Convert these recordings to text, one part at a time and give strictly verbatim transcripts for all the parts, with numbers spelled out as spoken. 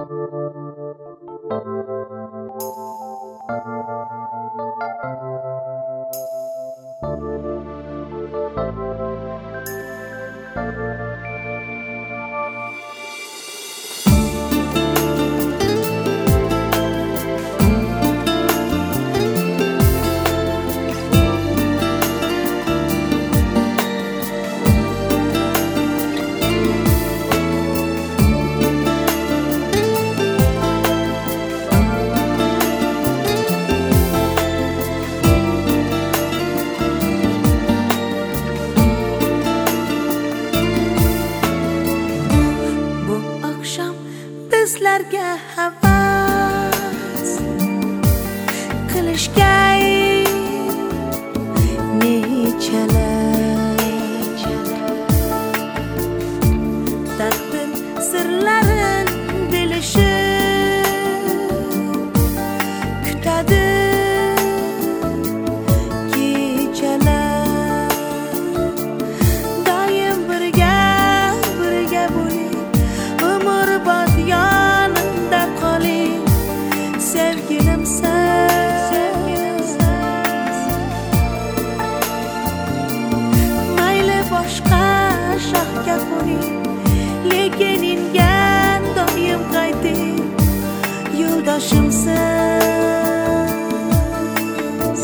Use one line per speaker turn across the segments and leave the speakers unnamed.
Bizlarga havas qilishgay nechalar taqdir sirlarin bilishib kutadi kechalar. Doim birga birga bo'ling, umrbod yonimda qoling, sevgilimsiz, mayli boshqa shohga qo'ning, lekin ingan doim qayting, yo'ldoshimsiz.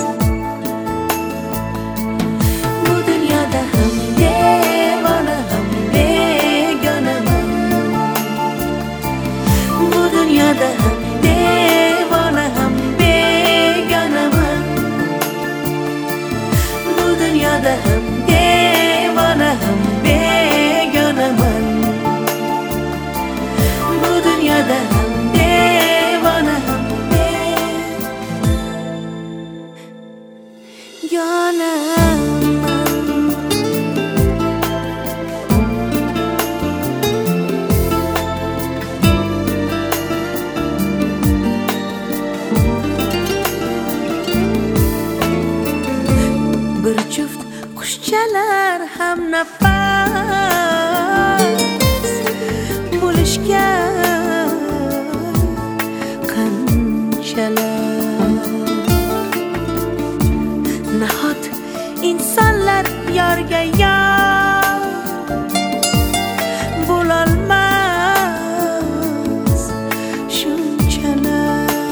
Bu dunyoda ham devona ham begonaman, bu dunyoda ham devona ham begonaman, bu dunyoda ham devona ham begonaman, bu dunyoda ham devona ham begonaman. Bir juft qushchalar ham nafas bo'lishgan qanchalar. Nahot insonlar yorga yor bo'lolmas shunchalar.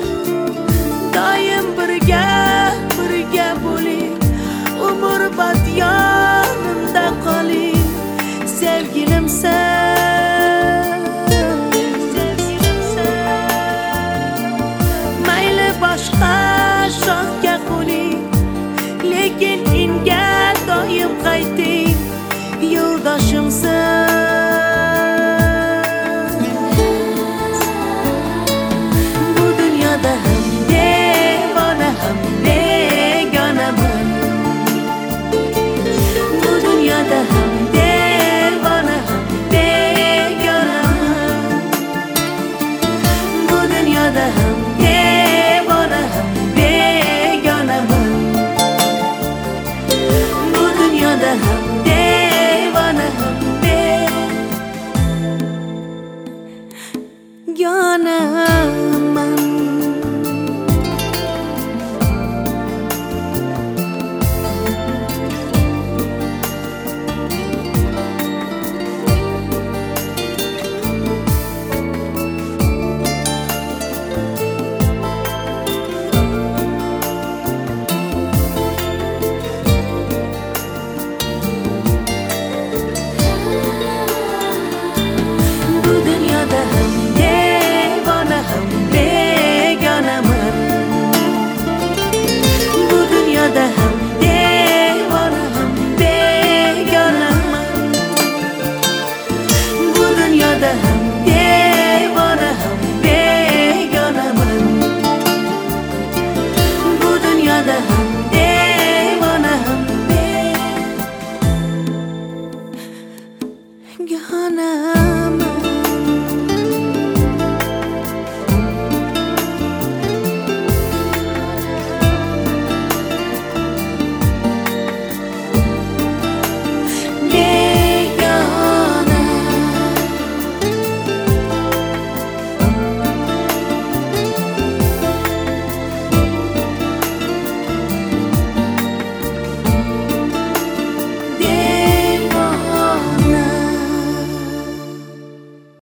Doim birga birga bo'ling, umrbod yonimda qoling, sevgilimsiz, mayli boshqa shohga qo'ling, lekin inga doim qayting, yo'ldoshimsiz. Bu dunyoda ham devona ham begonaman, bu dunyoda ham devona ham begonaman, bu dunyoda ham devona ham begonaman, bu dunyoda ham devona ham begonaman.